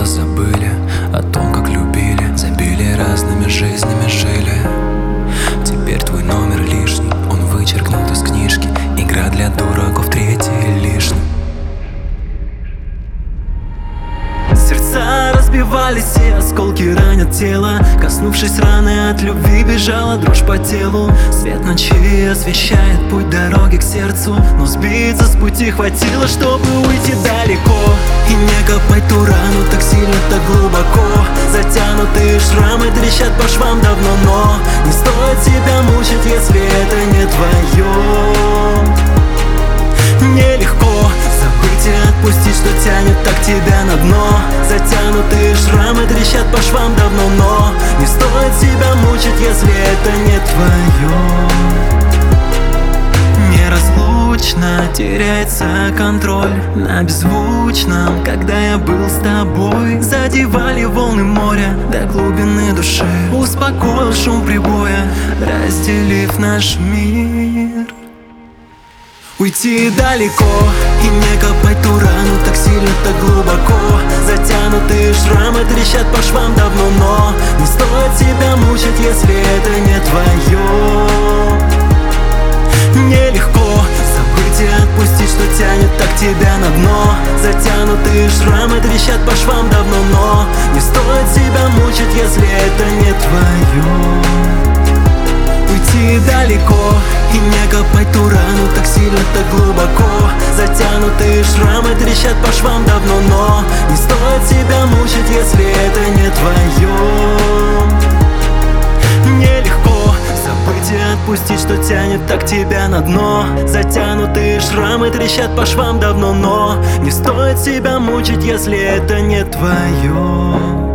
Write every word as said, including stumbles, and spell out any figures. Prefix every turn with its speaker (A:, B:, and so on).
A: просто забыли о том, как любили, забили разными жизнями, жили. Теперь твой номер лишний, он вычеркнут из книжки. Игра для дураков, третий лишний.
B: Сердца разбивались и осколки ранят тело. Коснувшись раны, от любви бежала дрожь по телу. Свет ночи освещает путь дороги к сердцу, но сбиться с пути хватило, чтобы уйти далеко. И не копать ту рану так сильно, так глубоко. Затянутые шрамы трещат по швам давно, но не стоит себя мучить, если это не твое. Нелегко забыть и отпустить, что тянет так тебя на дно. Затянутые шрамы трещат по швам давно, но не стоит себя мучить, если это не твое. Неразлучно теряется контроль на беззвучном. Когда я был с тобой, задевали волны моря до глубины души. Успокоил шум прибоя, разделив наш мир. Уйти далеко и не копать ту рану так сильно, так глубоко. Затянутые шрамы трещат по швам давно, но не стоит себя мучить, если это не твое. Нелегко забыть и отпустить, что тянет так тебя на дно. Затянутые шрамы трещат по швам давно, но не стоит себя мучить, если это не твое. Уйти далеко и не копать ту рану так сильно, так глубоко. Затянутые шрамы трещат по швам давно, но не стоит себя мучить, если это не твое. Нелегко забыть и отпустить, что тянет так тебя на дно. Затянутые шрамы трещат по швам давно, но не стоит себя мучить, если это не твое.